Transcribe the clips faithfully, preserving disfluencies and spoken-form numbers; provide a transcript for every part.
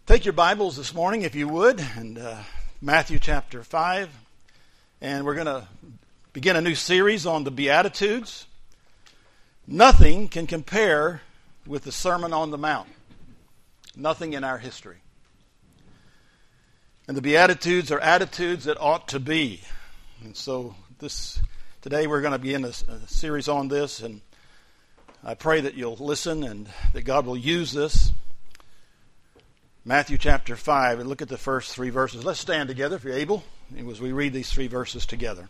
Take your Bibles this morning, if you would, and uh, Matthew chapter five. And we're going to begin a new series on the Beatitudes. Nothing can compare with the Sermon on the Mount. Nothing in our history. And the Beatitudes are attitudes that ought to be. And so this today we're going to begin a, a series on this, and I pray that you'll listen and that God will use this. Matthew chapter five, and look at the first three verses. Let's stand together if you're able, as we read these three verses together.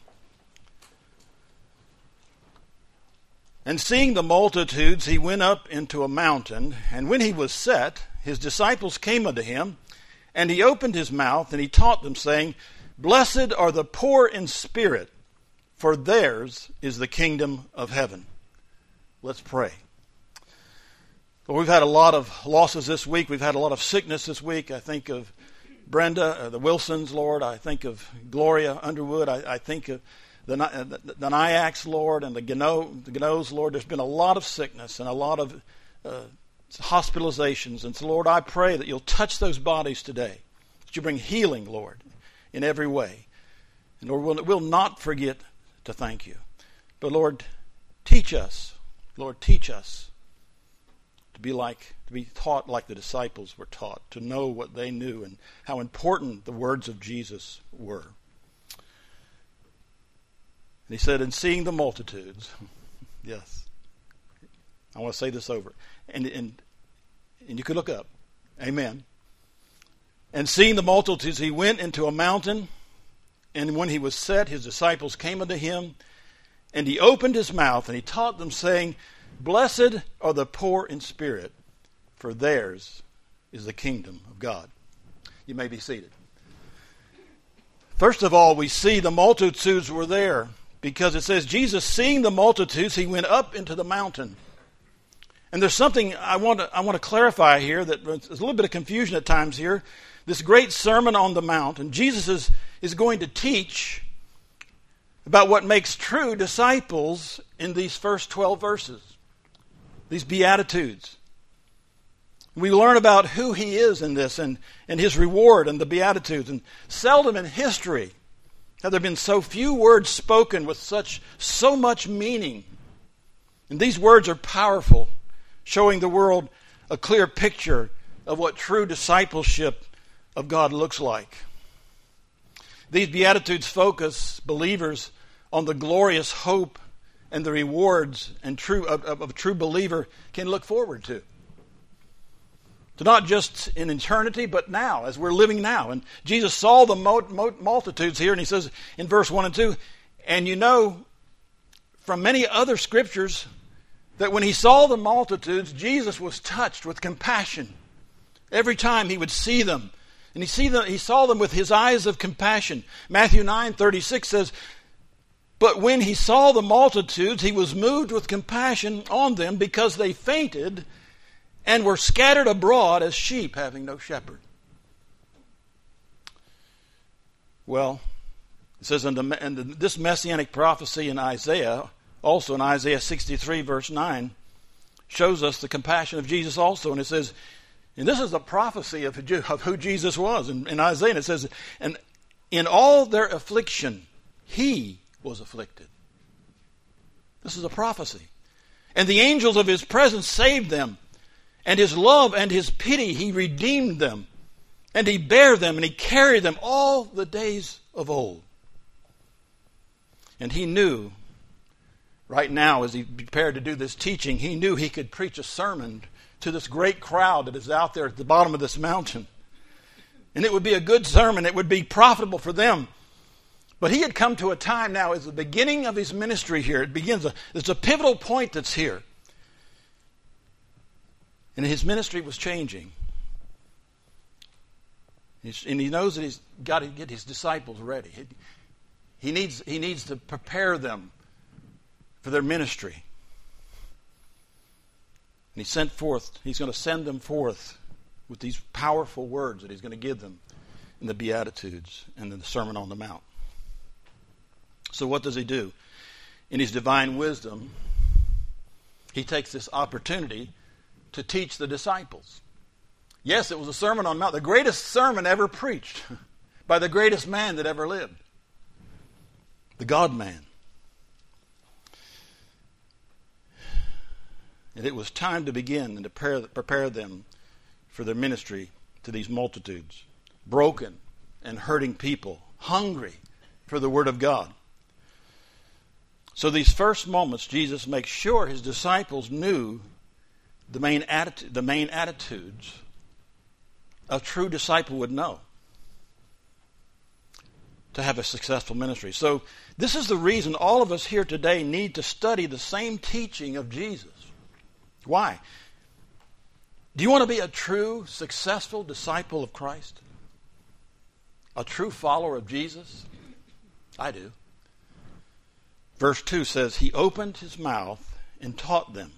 And seeing the multitudes, he went up into a mountain, and when he was set, his disciples came unto him, and he opened his mouth, and he taught them, saying, Blessed are the poor in spirit, for theirs is the kingdom of heaven. Let's pray. Well, we've had a lot of losses this week. We've had a lot of sickness this week. I think of Brenda, uh, the Wilsons, Lord. I think of Gloria Underwood. I, I think of the, uh, the, the Nyaks, Lord, and the Gano, the Ganos, Lord. There's been a lot of sickness and a lot of uh, hospitalizations. And so, Lord, I pray that you'll touch those bodies today, that you bring healing, Lord, in every way. And, Lord, we'll, we'll not forget to thank you. But, Lord, teach us. Lord, teach us. To be like, to be taught like the disciples were taught, to know what they knew and how important the words of Jesus were. And he said, and seeing the multitudes, yes, I want to say this over, and, and, and you could look up, amen. And seeing the multitudes, he went into a mountain, and when he was set, his disciples came unto him, and he opened his mouth, and he taught them, saying, Blessed are the poor in spirit, for theirs is the kingdom of God. You may be seated. First of all, we see the multitudes were there because it says, Jesus, seeing the multitudes, he went up into the mountain. And there's something I want to, I want to clarify here that there's a little bit of confusion at times here. This great Sermon on the Mount, and Jesus is, is going to teach about what makes true disciples in these first twelve verses. These Beatitudes. We learn about who he is in this and, and his reward and the Beatitudes. And seldom in history have there been so few words spoken with such so much meaning. And these words are powerful, showing the world a clear picture of what true discipleship of God looks like. These Beatitudes focus believers on the glorious hope and the rewards and true of, of, of a true believer can look forward to. To not just in eternity, but now, as we're living now. And Jesus saw the mo- mo- multitudes here, and he says in verse one and two, and you know from many other scriptures that when he saw the multitudes, Jesus was touched with compassion. Every time he would see them. And he, see them, he saw them with his eyes of compassion. Matthew nine thirty-six says, But when he saw the multitudes, he was moved with compassion on them because they fainted and were scattered abroad as sheep having no shepherd. Well, it says in, the, in the, this messianic prophecy in Isaiah, also in Isaiah sixty-three verse nine, shows us the compassion of Jesus also. And it says, and this is a prophecy of, of who Jesus was. In, in Isaiah it says, and in all their affliction, he was afflicted. This is a prophecy. And the angels of his presence saved them. And his love and his pity, he redeemed them. And he bare them and he carried them all the days of old. And he knew, right now as he prepared to do this teaching, he knew he could preach a sermon to this great crowd that is out there at the bottom of this mountain. And it would be a good sermon. It would be profitable for them. But he had come to a time now as the beginning of his ministry here. It begins, a, it's a pivotal point that's here. And his ministry was changing. He's, and he knows that he's got to get his disciples ready. He, he, needs, he needs to prepare them for their ministry. And he sent forth, he's going to send them forth with these powerful words that he's going to give them in the Beatitudes and in the Sermon on the Mount. So what does he do? In his divine wisdom, he takes this opportunity to teach the disciples. Yes, it was a Sermon on the Mount, the greatest sermon ever preached by the greatest man that ever lived, the God-man. And it was time to begin and to prepare, prepare them for their ministry to these multitudes, broken and hurting people, hungry for the Word of God. So these first moments, Jesus makes sure his disciples knew the main attitude, the main attitudes a true disciple would know to have a successful ministry. So this is the reason all of us here today need to study the same teaching of Jesus. Why? Do you want to be a true, successful disciple of Christ? A true follower of Jesus? I do. Verse two says, he opened his mouth and taught them.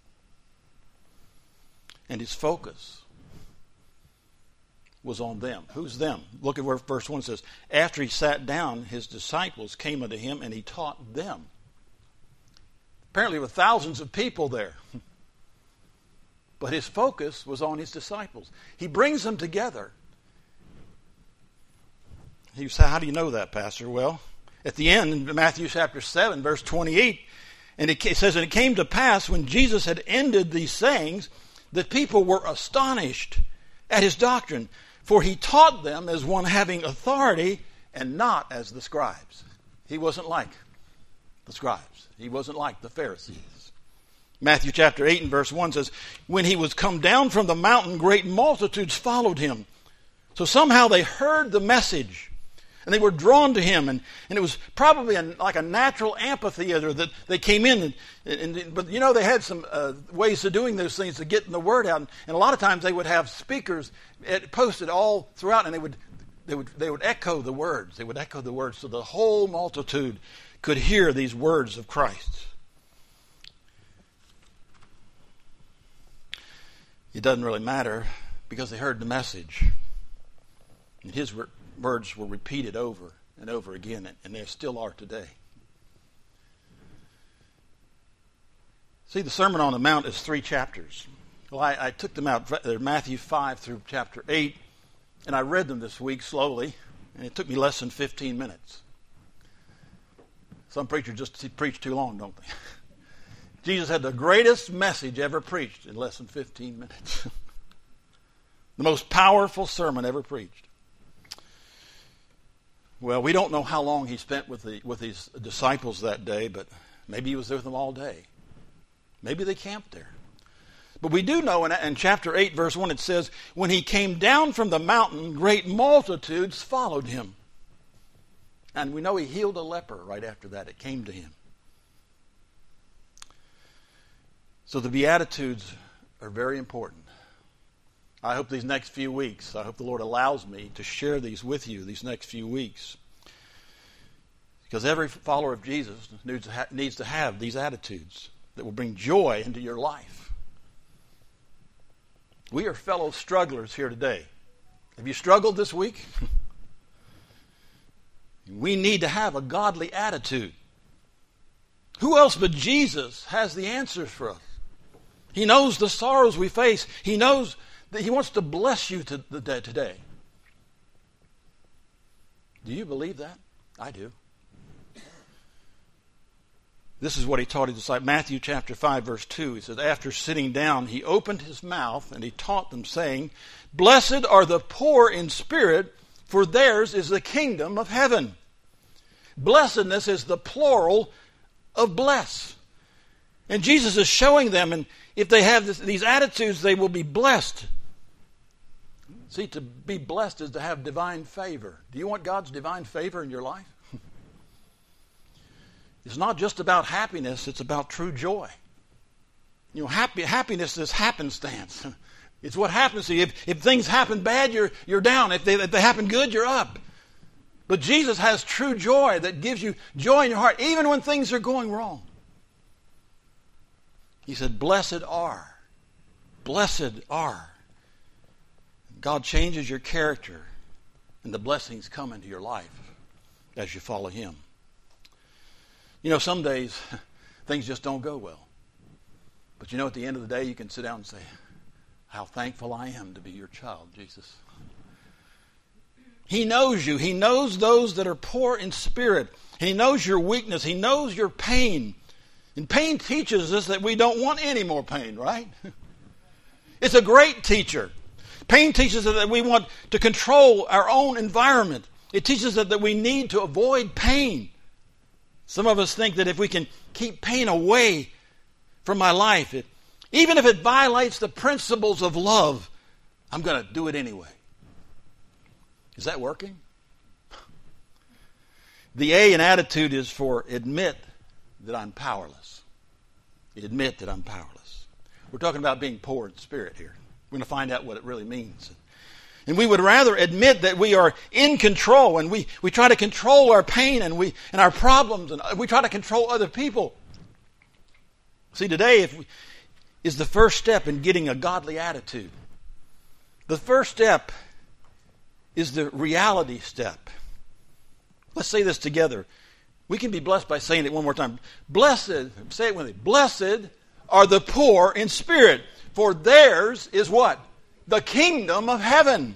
And his focus was on them. Who's them? Look at where verse one says, after he sat down, his disciples came unto him and he taught them. Apparently there were thousands of people there. But his focus was on his disciples. He brings them together. You say, how do you know that, Pastor? Well, at the end, in Matthew chapter seven, verse twenty-eight, and it says, and it came to pass when Jesus had ended these sayings, that people were astonished at his doctrine, for he taught them as one having authority and not as the scribes. He wasn't like the scribes. He wasn't like the Pharisees. Matthew chapter eight and verse one says, when he was come down from the mountain, great multitudes followed him. So somehow they heard the message. And they were drawn to him, and, and it was probably a, like a natural amphitheater that they came in. And, and, but, you know, they had some uh, ways of doing those things to get the word out. And, and a lot of times they would have speakers posted all throughout, and they would, they would, they would echo the words. They would echo the words so the whole multitude could hear these words of Christ. It doesn't really matter because they heard the message. And his word. Words were repeated over and over again, and they still are today. See, the Sermon on the Mount is three chapters. Well, I, I took them out, they're Matthew five through chapter eight, and I read them this week slowly, and it took me less than fifteen minutes. Some preachers just preach too long, don't they? Jesus had the greatest message ever preached in less than fifteen minutes. The most powerful sermon ever preached. Well, we don't know how long he spent with the with his disciples that day, but maybe he was with them all day. Maybe they camped there. But we do know in, in chapter eight, verse one, it says, when he came down from the mountain, great multitudes followed him. And we know he healed a leper right after that. It came to him. So the Beatitudes are very important. I hope these next few weeks, I hope the Lord allows me to share these with you these next few weeks. Because every follower of Jesus needs to, ha- needs to have these attitudes that will bring joy into your life. We are fellow strugglers here today. Have you struggled this week? We need to have a godly attitude. Who else but Jesus has the answers for us? He knows the sorrows we face. He knows that he wants to bless you to the day today. Do you believe that? I do. This is what he taught his disciples. Matthew chapter five, verse two. He says, after sitting down, he opened his mouth and he taught them, saying, blessed are the poor in spirit, for theirs is the kingdom of heaven. Blessedness is the plural of bless. And Jesus is showing them, and if they have this, these attitudes, they will be blessed. See, to be blessed is to have divine favor. Do you want God's divine favor in your life? It's not just about happiness, it's about true joy. You know, happy, happiness is happenstance. It's what happens to you. If, if things happen bad, you're, you're down. If they, if they happen good, you're up. But Jesus has true joy that gives you joy in your heart, even when things are going wrong. He said, blessed are. Blessed are. God changes your character, and the blessings come into your life as you follow him. You know, some days things just don't go well. But you know, at the end of the day, you can sit down and say, How thankful I am to be your child, Jesus. He knows you. He knows those that are poor in spirit. He knows your weakness. He knows your pain. And pain teaches us that we don't want any more pain, right? It's a great teacher. Pain teaches us that we want to control our own environment. It teaches us that we need to avoid pain. Some of us think that if we can keep pain away from my life, it, even if it violates the principles of love, I'm going to do it anyway. Is that working? The A in attitude is for admit that I'm powerless. Admit that I'm powerless. We're talking about being poor in spirit here. We're going to find out what it really means. And we would rather admit that we are in control, and we, we try to control our pain and we and our problems, and we try to control other people. See, today if we, is the first step in getting a godly attitude. The first step is the reality step. Let's say this together. We can be blessed by saying it one more time. Blessed, say it with me. Blessed are the poor in spirit, for theirs is what? The kingdom of heaven.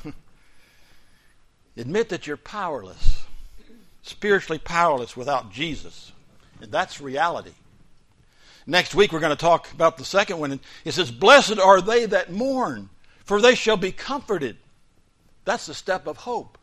Admit that you're powerless, spiritually powerless without Jesus. And that's reality. Next week we're going to talk about the second one. It says, blessed are they that mourn, for they shall be comforted. That's the step of hope.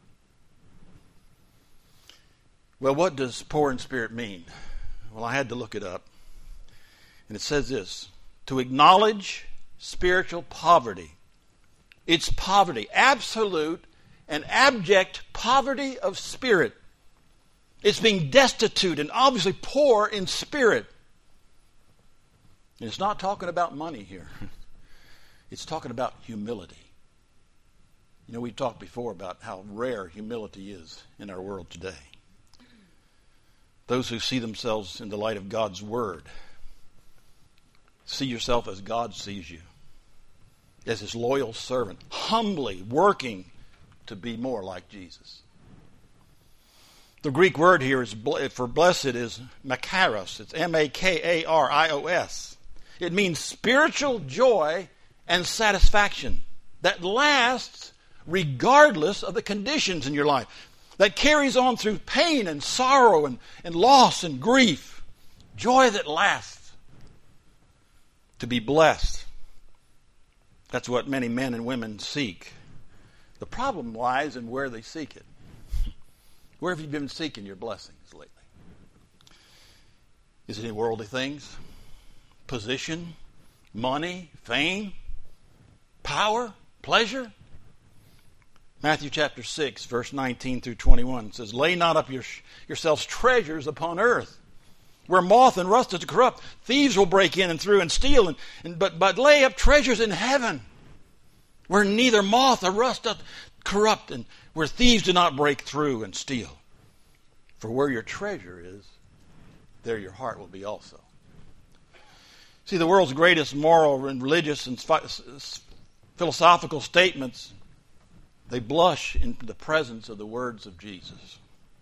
Well, what does poor in spirit mean? Well, I had to look it up. And it says this, to acknowledge spiritual poverty. It's poverty, absolute and abject poverty of spirit. It's being destitute and obviously poor in spirit. And it's not talking about money here. It's talking about humility. You know, we talked before about how rare humility is in our world today. Those who see themselves in the light of God's Word, see yourself as God sees you, as His loyal servant, humbly working to be more like Jesus. The Greek word here is for blessed is makaros. It's M A K A R I O S. It means spiritual joy and satisfaction that lasts regardless of the conditions in your life. That carries on through pain and sorrow and, and loss and grief. Joy that lasts. To be blessed. That's what many men and women seek. The problem lies in where they seek it. Where have you been seeking your blessings lately? Is it in worldly things? Position? Money? Fame? Power? Pleasure? Matthew chapter six, verse nineteen through twenty-one says, lay not up your, yourselves treasures upon earth, where moth and rust is corrupt. Thieves will break in and through and steal, and, and but, but lay up treasures in heaven, where neither moth or rust doth corrupt, and where thieves do not break through and steal. For where your treasure is, there your heart will be also. See, the world's greatest moral and religious and philosophical statements, they blush in the presence of the words of Jesus.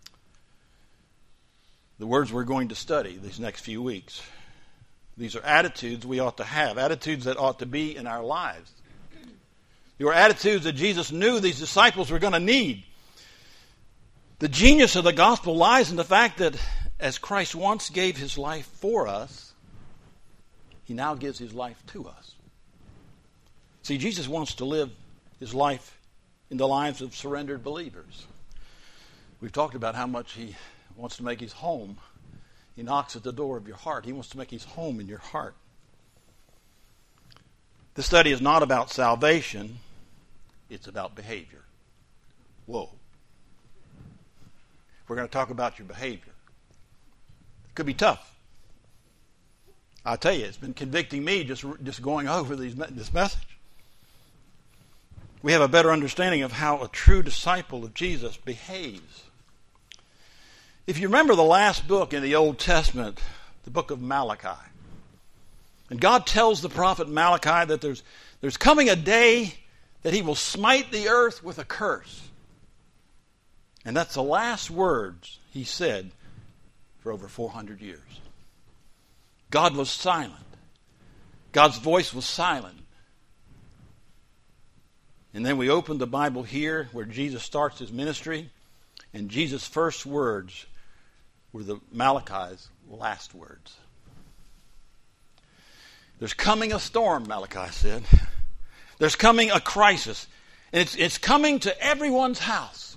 The words we're going to study these next few weeks. These are attitudes we ought to have, attitudes that ought to be in our lives. They were attitudes that Jesus knew these disciples were going to need. The genius of the gospel lies in the fact that as Christ once gave His life for us, He now gives His life to us. See, Jesus wants to live His life in the lives of surrendered believers. We've talked about how much He wants to make His home. He knocks at the door of your heart. He wants to make His home in your heart. This study is not about salvation. It's about behavior. Whoa. We're going to talk about your behavior. It could be tough. I'll tell you, it's been convicting me just, just going over these, this message. We have a better understanding of how a true disciple of Jesus behaves. If you remember the last book in the Old Testament, the book of Malachi, and God tells the prophet Malachi that there's, there's coming a day that He will smite the earth with a curse. And that's the last words He said for over four hundred years. God was silent. God's voice was silent. And then we open the Bible here where Jesus starts his ministry, and Jesus' first words were the Malachi's last words. There's coming a storm, Malachi said. There's coming a crisis. And it's, it's coming to everyone's house.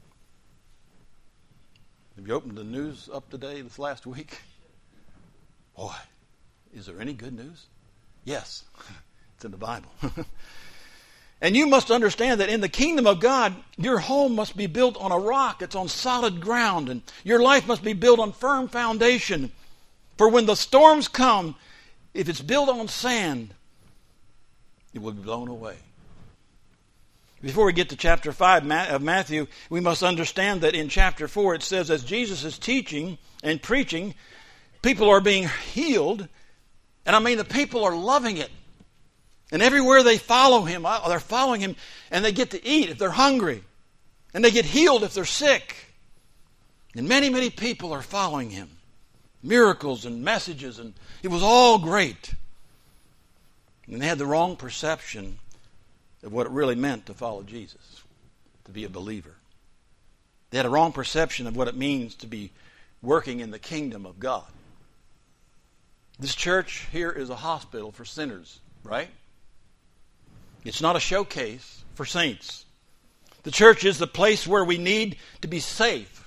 Have you opened the news up today this last week? Boy, is there any good news? Yes, it's in the Bible. And you must understand that in the kingdom of God, your home must be built on a rock. It's on solid ground. And your life must be built on firm foundation. For when the storms come, if it's built on sand, it will be blown away. Before we get to chapter five of Matthew, we must understand that in chapter four it says, as Jesus is teaching and preaching, people are being healed. And I mean, the people are loving it. And everywhere they follow him, they're following him, and they get to eat if they're hungry. And they get healed if they're sick. And many, many people are following him. Miracles and messages, and it was all great. And they had the wrong perception of what it really meant to follow Jesus, to be a believer. They had a wrong perception of what it means to be working in the kingdom of God. This church here is a hospital for sinners, right? It's not a showcase for saints. The church is the place where we need to be safe.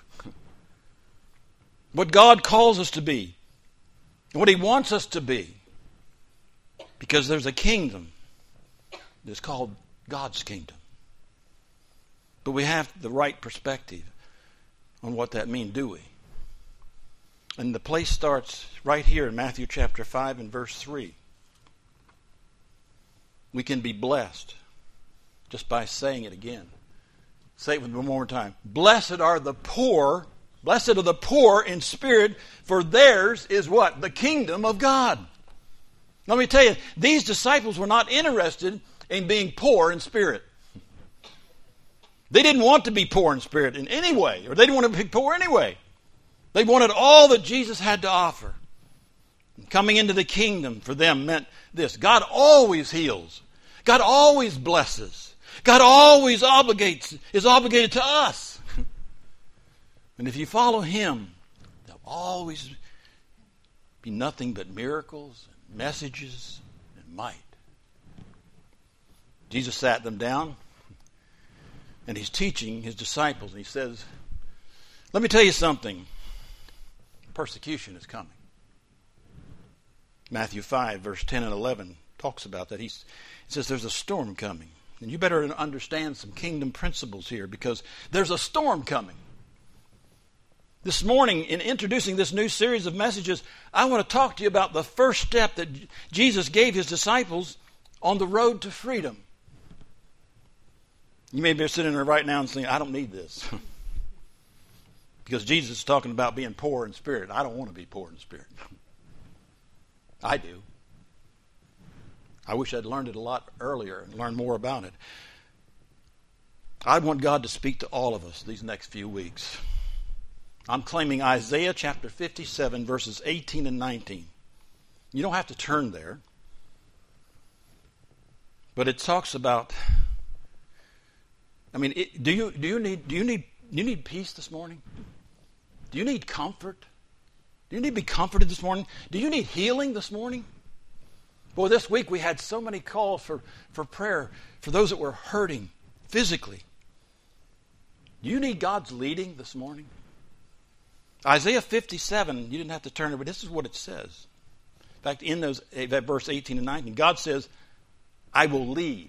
What God calls us to be. And what he wants us to be. Because there's a kingdom that's called God's kingdom. But we have the right perspective on what that means, do we? And the place starts right here in Matthew chapter five and verse three. We can be blessed just by saying it again. Say it with me one more time. Blessed are the poor, blessed are the poor in spirit, for theirs is what? The kingdom of God. Let me tell you, these disciples were not interested in being poor in spirit. They didn't want to be poor in spirit in any way, or they didn't want to be poor anyway. They wanted all that Jesus had to offer. And coming into the kingdom for them meant this. God always heals. God always blesses. God always obligates, is obligated to us. And if you follow him, there'll always be nothing but miracles, and messages, and might. Jesus sat them down, and he's teaching his disciples, and he says, let me tell you something. Persecution is coming. Matthew five, verse ten and eleven talks about that. He's, he says there's a storm coming. And you better understand some kingdom principles here, because there's a storm coming. This morning, in introducing this new series of messages, I want to talk to you about the first step that Jesus gave his disciples on the road to freedom. You may be sitting there right now and saying, I don't need this. Because Jesus is talking about being poor in spirit. I don't want to be poor in spirit. I do. I wish I'd learned it a lot earlier and learned more about it. I want God to speak to all of us these next few weeks. I'm claiming Isaiah chapter fifty-seven, verses eighteen and nineteen. You don't have to turn there. But it talks about, I mean, it, do you do you need do you need do you need peace this morning? Do you need comfort? Do you need to be comforted this morning? Do you need healing this morning? Boy, this week we had so many calls for, for prayer for those that were hurting physically. Do you need God's leading this morning? Isaiah fifty-seven, you didn't have to turn it, but this is what it says. In fact, in those that verse eighteen and nineteen, God says, I will lead.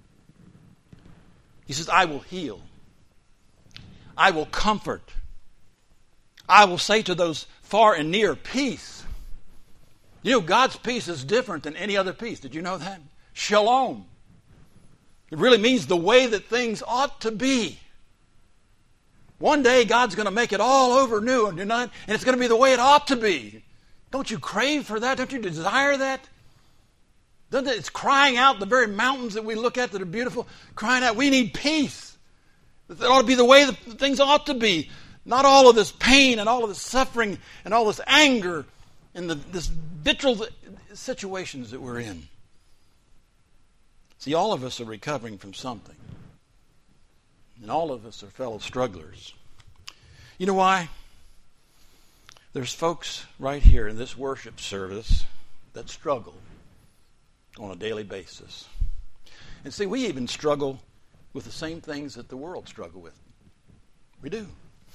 He says, I will heal. I will comfort. I will say to those far and near, peace. You know, God's peace is different than any other peace. Did you know that? Shalom. It really means the way that things ought to be. One day God's going to make it all over new and not, and it's going to be the way it ought to be. Don't you crave for that? Don't you desire that? Doesn't it, it's crying out, the very mountains that we look at that are beautiful, crying out, we need peace. That ought to be the way that things ought to be. Not all of this pain and all of this suffering and all this anger and the, this vitriol situations that we're in. See, all of us are recovering from something. And all of us are fellow strugglers. You know why? There's folks right here in this worship service that struggle on a daily basis. And see, we even struggle with the same things that the world struggle with. We do.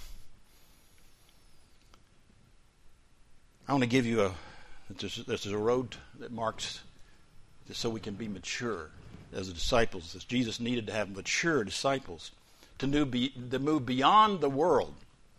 I want to give you a, this is a road that marks just so we can be mature as disciples. As Jesus needed to have mature disciples to move, be, to move beyond the world.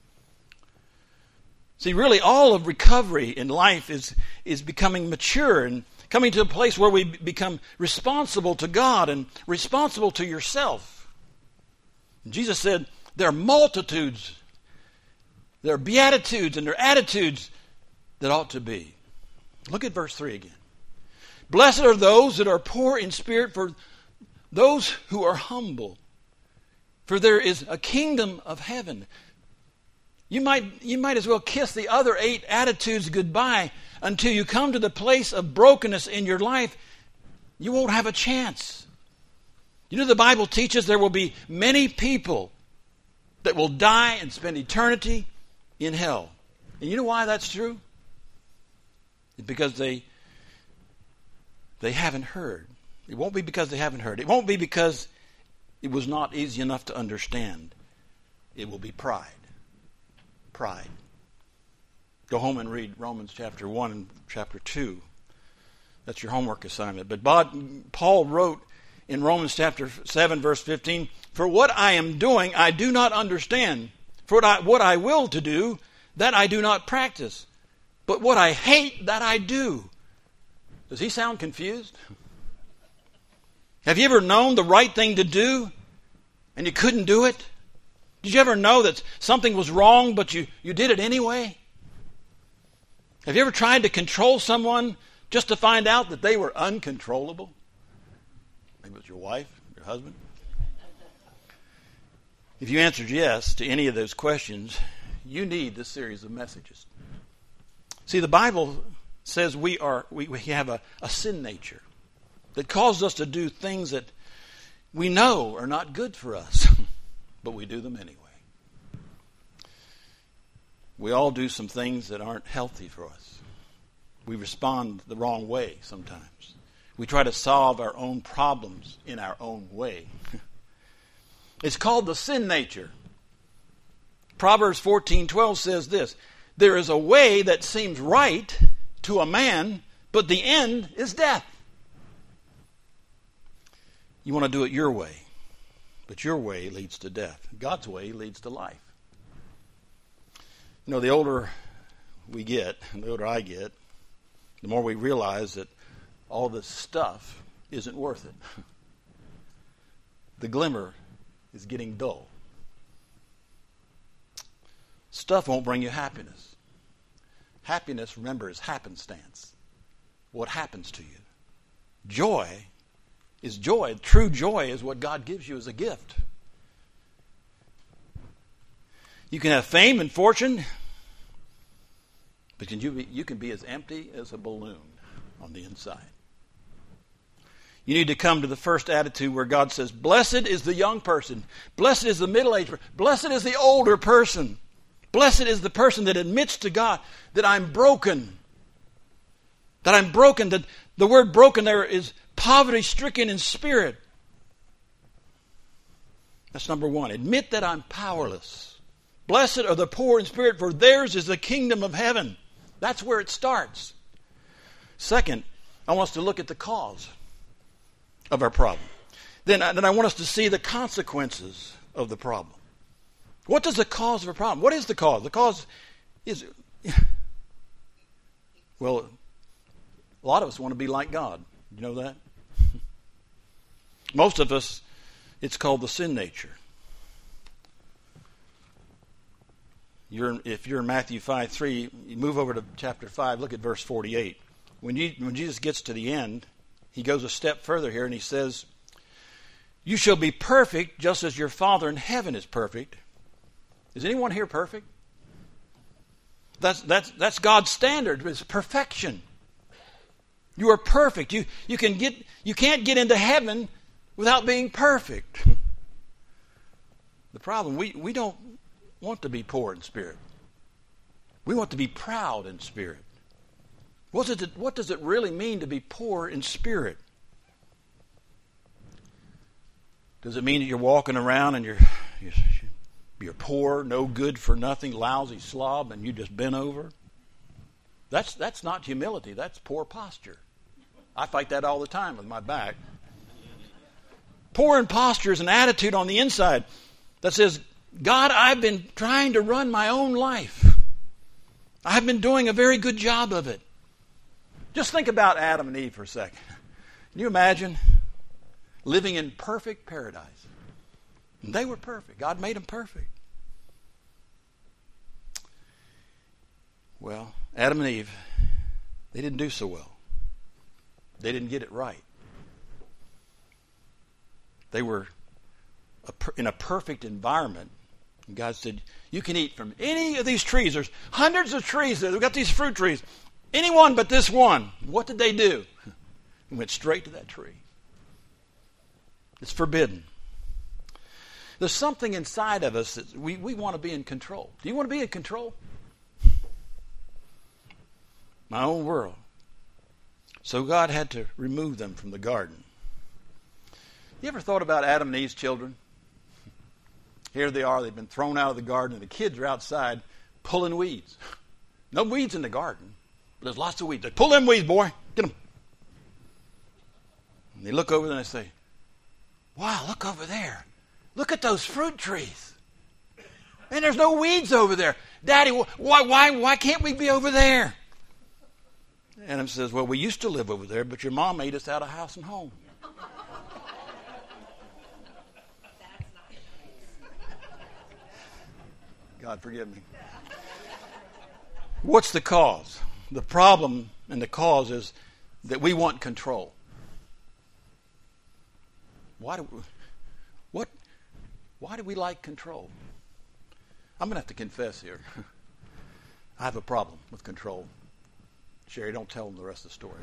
See, really all of recovery in life is, is becoming mature and coming to a place where we become responsible to God and responsible to yourself. And Jesus said there are multitudes, there are beatitudes and there are attitudes that ought to be. Look at verse three again. Blessed are those that are poor in spirit, for those who are humble. For there is a kingdom of heaven. You might, you might as well kiss the other eight attitudes goodbye until you come to the place of brokenness in your life. You won't have a chance. You know, the Bible teaches there will be many people that will die and spend eternity in hell. And you know why that's true? It's because they, they haven't heard. It won't be because they haven't heard. It won't be because it was not easy enough to understand. It will be pride. Pride. Go home and read Romans chapter one and chapter two. That's your homework assignment. But Paul wrote in Romans chapter seven, verse fifteen, for what I am doing, I do not understand. For what I, what I will to do, that I do not practice. But what I hate, that I do. Does he sound confused? Have you ever known the right thing to do and you couldn't do it? Did you ever know that something was wrong but you, you did it anyway? Have you ever tried to control someone just to find out that they were uncontrollable? Maybe it was your wife, your husband. If you answered yes to any of those questions, you need this series of messages. See, the Bible says we are we, we have a, a sin nature that causes us to do things that we know are not good for us, but we do them anyway. We all do some things that aren't healthy for us. We respond the wrong way sometimes. We try to solve our own problems in our own way. It's called the sin nature. Proverbs fourteen twelve says this, there is a way that seems right to a man, but the end is death. You want to do it your way, but your way leads to death. God's way leads to life. You know, the older we get, and the older I get, the more we realize that all this stuff isn't worth it. The glimmer is getting dull. Stuff won't bring you happiness. Happiness, remember, is happenstance. What happens to you. Joy is joy. True joy is what God gives you as a gift. You can have fame and fortune, but can you, be, you can be as empty as a balloon on the inside. You need to come to the first attitude where God says, blessed is the young person. Blessed is the middle-aged person. Blessed is the older person. Blessed is the person that admits to God that I'm broken. That I'm broken. That the word broken there is poverty-stricken in spirit. That's number one. Admit that I'm powerless. Blessed are the poor in spirit, for theirs is the kingdom of heaven. That's where it starts. Second, I want us to look at the cause of our problem. Then, then I want us to see the consequences of the problem. What is the cause of a problem? What is the cause? The cause is, well, a lot of us want to be like God. You know that? Most of us, it's called the sin nature. You're, if you're in Matthew five three, you move over to chapter five, look at verse forty-eight. When, you, when Jesus gets to the end, he goes a step further here and he says, you shall be perfect just as your Father in heaven is perfect. Is anyone here perfect? That's, that's, that's God's standard. It's perfection. You are perfect. You, you, can get, you can't get into heaven without being perfect. The problem, we, we don't want to be poor in spirit. We want to be proud in spirit. What does it, what does it really mean to be poor in spirit? Does it mean that you're walking around and you're, you're, you're poor, no good for nothing, lousy slob, and you just bent over? That's, that's not humility. That's poor posture. I fight that all the time with my back. Poor in posture is an attitude on the inside that says, God, I've been trying to run my own life. I've been doing a very good job of it. Just think about Adam and Eve for a second. Can you imagine living in perfect paradise? And they were perfect. God made them perfect. Well, Adam and Eve, they didn't do so well. They didn't get it right. They were in a perfect environment. And God said, you can eat from any of these trees. There's hundreds of trees there. We've got these fruit trees. Any one but this one. What did they do? They went straight to that tree. It's forbidden. There's something inside of us that we, we want to be in control. Do you want to be in control? My own world. So God had to remove them from the garden. You ever thought about Adam and Eve's children? Here they are, they've been thrown out of the garden, and the kids are outside pulling weeds. No weeds in the garden, but there's lots of weeds. They pull them weeds, boy. Get them. And they look over there and they say, wow, look over there. Look at those fruit trees. And there's no weeds over there. Daddy, why, why, why can't we be over there? Adam says, well, we used to live over there, but your mom made us out of house and home. God forgive me. What's the cause? The problem and the cause is that we want control. Why do we, what? Why do we like control? I'm going to have to confess here. I have a problem with control. Sherry, don't tell them the rest of the story.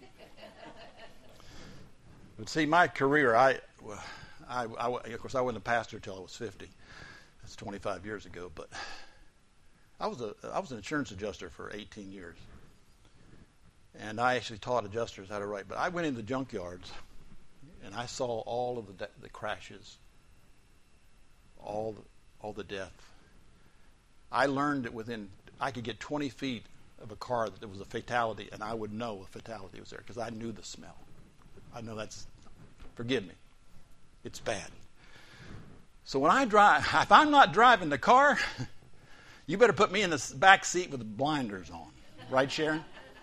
But see, my career, I, I, I, of course, I wasn't a pastor until I was fifty. That's twenty-five years ago. But I was a, I was an insurance adjuster for eighteen years, and I actually taught adjusters how to write. But I went into junkyards, and I saw all of the the crashes, all the, all the death. I learned that within I could get twenty feet of a car that there was a fatality, and I would know a fatality was there because I knew the smell. I know that's, forgive me, it's bad. So when I drive, if I'm not driving the car, you better put me in the back seat with the blinders on. Right, Sharon?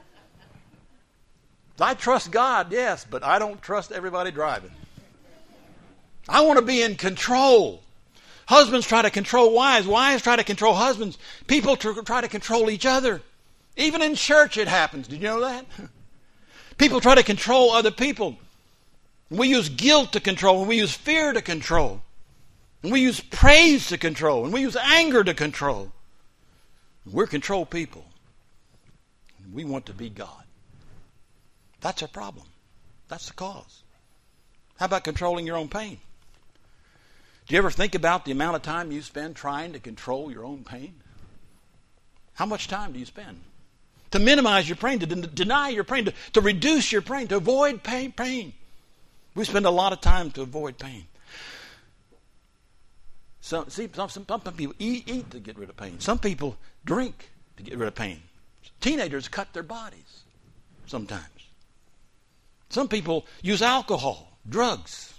I trust God, yes, but I don't trust everybody driving. I want to be in control. Husbands try to control wives. Wives try to control husbands. People try to control each other. Even in church it happens. Did you know that? People try to control other people. We use guilt to control, and we use fear to control. And we use praise to control, and we use anger to control. We're control people. And we want to be God. That's our problem. That's the cause. How about controlling your own pain? Do you ever think about the amount of time you spend trying to control your own pain? How much time do you spend? To minimize your pain, to den- deny your pain, to, to reduce your pain, to avoid pain, pain. We spend a lot of time to avoid pain. Some, see, some, some, some people eat, eat to get rid of pain. Some people drink to get rid of pain. Teenagers cut their bodies sometimes. Some people use alcohol, drugs.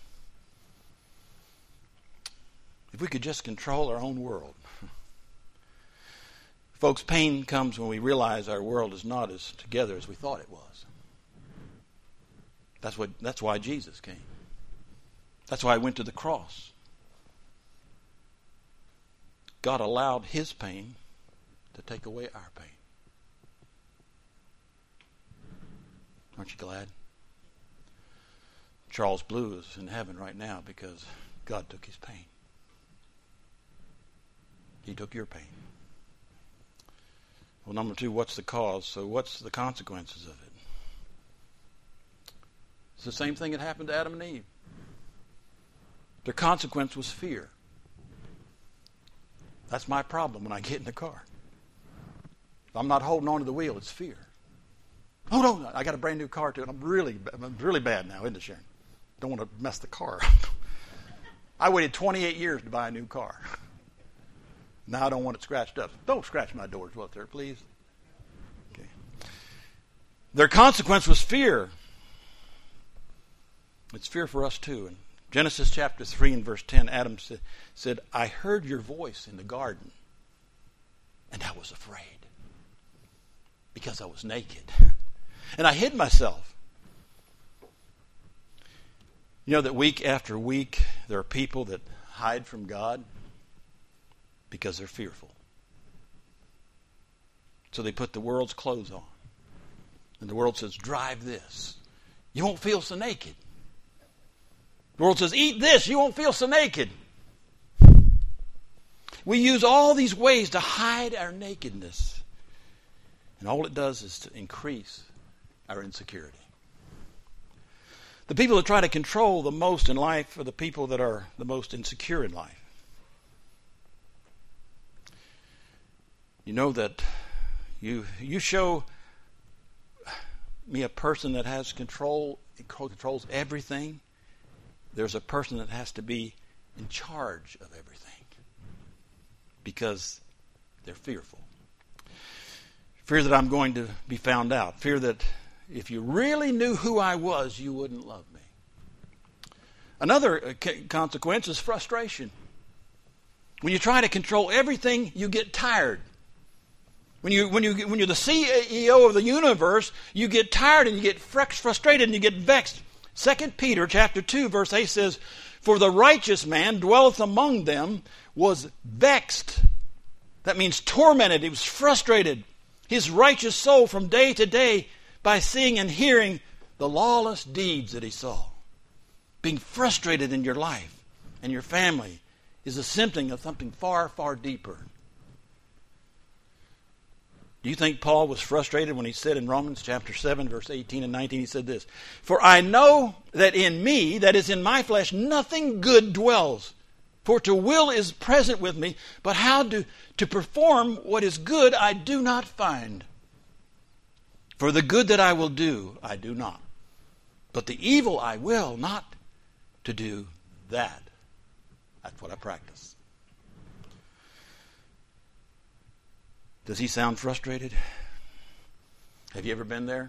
If we could just control our own world. Folks, pain comes when we realize our world is not as together as we thought it was. That's what. That's why Jesus came. That's why he went to the cross. God allowed his pain to take away our pain. Aren't you glad? Charles Blue is in heaven right now because God took his pain. He took your pain. Well, number two, what's the cause? So what's the consequences of it? It's the same thing that happened to Adam and Eve. Their consequence was fear. That's my problem when I get in the car. If I'm not holding on to the wheel, it's fear. Oh, no, I got a brand new car too, and I'm really, I'm really bad now, isn't it, Sharon? Don't want to mess the car up. I waited twenty-eight years to buy a new car. Now I don't want it scratched up. Don't scratch my doors, well, sir, please. Okay. Their consequence was fear. It's fear for us too. In Genesis chapter three and verse ten, Adam sa- said, I heard your voice in the garden, and I was afraid because I was naked. And I hid myself. You know that week after week, there are people that hide from God because they're fearful. So they put the world's clothes on. And the world says, drive this. You won't feel so naked. The world says, eat this. You won't feel so naked. We use all these ways to hide our nakedness. And all it does is to increase our insecurity. The people that try to control the most in life are the people that are the most insecure in life. You know that you you show me a person that has control, controls everything. There's a person that has to be in charge of everything because they're fearful. Fear that I'm going to be found out. Fear that if you really knew who I was, you wouldn't love me. Another consequence is frustration. When you try to control everything, you get tired. When you when you when you're the C E O of the universe, you get tired and you get frustrated and you get vexed. Second Peter chapter two verse eight says, "For the righteous man dwelleth among them was vexed." That means tormented. He was frustrated. His righteous soul from day to day by seeing and hearing the lawless deeds that he saw. Being frustrated in your life and your family is a symptom of something far, far deeper. Do you think Paul was frustrated when he said in Romans chapter seven, verse eighteen and nineteen, he said this, "For I know that in me, that is in my flesh, nothing good dwells. For to will is present with me, but how to, to perform what is good I do not find. For the good that I will do, I do not. But the evil I will not to do, that. That's what I practice." Does he sound frustrated? Have you ever been there?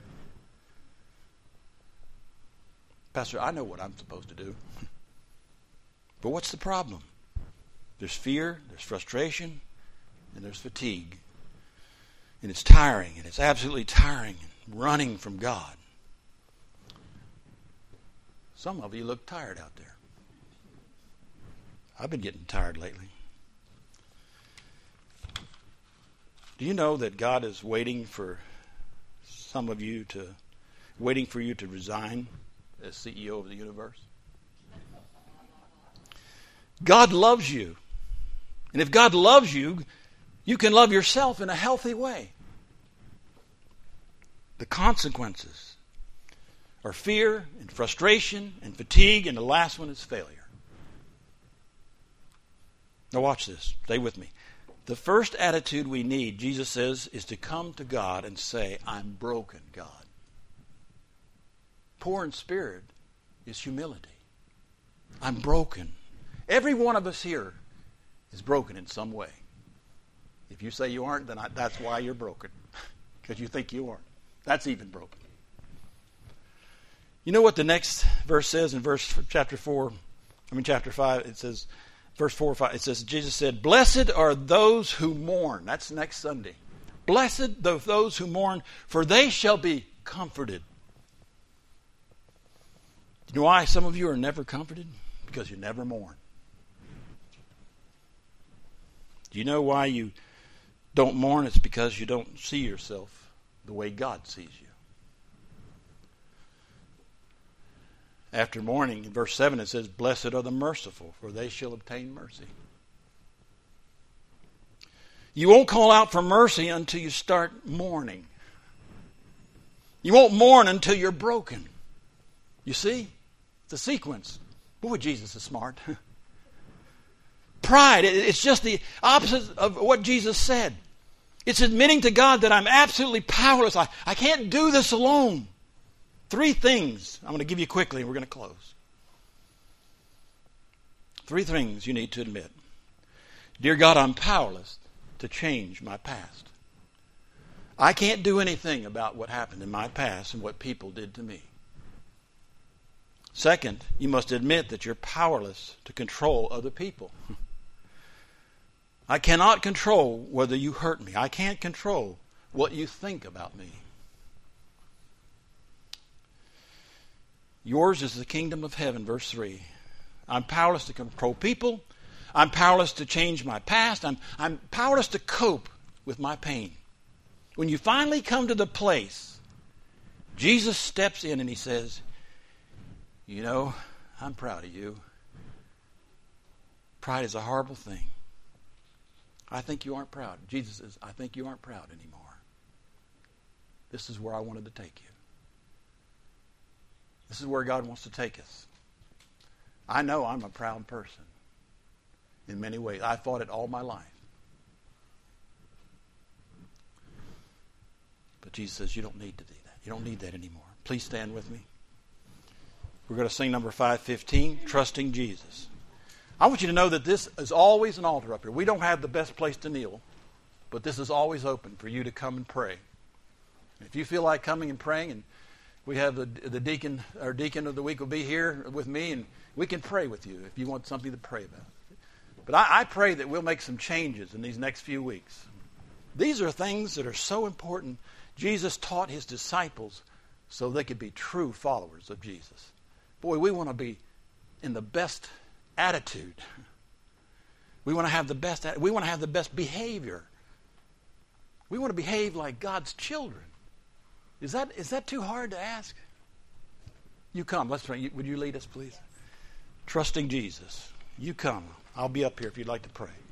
Pastor, I know what I'm supposed to do. But what's the problem? There's fear, there's frustration, and there's fatigue. And it's tiring, and it's absolutely tiring, running from God. Some of you look tired out there. I've been getting tired lately. Do you know that God is waiting for some of you to, waiting for you to resign as C E O of the universe? God loves you. And if God loves you, you can love yourself in a healthy way. The consequences are fear and frustration and fatigue, and the last one is failure. Now watch this. Stay with me. The first attitude we need, Jesus says, is to come to God and say, "I'm broken, God." Poor in spirit is humility. I'm broken. Every one of us here is broken in some way. If you say you aren't, then I, that's why you're broken. Because you think you aren't. That's even broken. You know what the next verse says in verse chapter four, I mean chapter five, it says, verse four or five, it says, Jesus said, "Blessed are those who mourn." That's next Sunday. "Blessed those who mourn, for they shall be comforted." You know why some of you are never comforted? Because you never mourn. Do you know why you don't mourn? It's because you don't see yourself the way God sees you. After mourning, in verse seven it says, "Blessed are the merciful, for they shall obtain mercy." You won't call out for mercy until you start mourning. You won't mourn until you're broken. You see? It's a sequence. Boy, Jesus is smart. pride. It's just the opposite of what Jesus said. It's admitting to God that I'm absolutely powerless. I, I can't do this alone. Three things I'm going to give you quickly and we're going to close. Three things you need to admit. Dear God, I'm powerless to change my past. I can't do anything about what happened in my past and what people did to me. Second, you must admit that you're powerless to control other people. I cannot control whether you hurt me. I can't control what you think about me. Yours is the kingdom of heaven, verse three. I'm powerless to control people. I'm powerless to change my past. I'm, I'm powerless to cope with my pain. When you finally come to the place, Jesus steps in and he says, you know, I'm proud of you. Pride is a horrible thing. I think you aren't proud. Jesus says, I think you aren't proud anymore. This is where I wanted to take you. This is where God wants to take us. I know I'm a proud person in many ways. I fought it all my life. But Jesus says, you don't need to do that. You don't need that anymore. Please stand with me. We're going to sing number five fifteen, Trusting Jesus. I want you to know that this is always an altar up here. We don't have the best place to kneel, but this is always open for you to come and pray. If you feel like coming and praying, and we have the, the deacon, our deacon of the week will be here with me, and we can pray with you if you want something to pray about. But I, I pray that we'll make some changes in these next few weeks. These are things that are so important. Jesus taught his disciples so they could be true followers of Jesus. Boy, we want to be in the best attitude. We want to have the best. We want to have the best behavior. We want to behave like God's children. Is that is that too hard to ask? You come. Let's pray. Would you lead us, please? Trusting Jesus. You come. I'll be up here if you'd like to pray.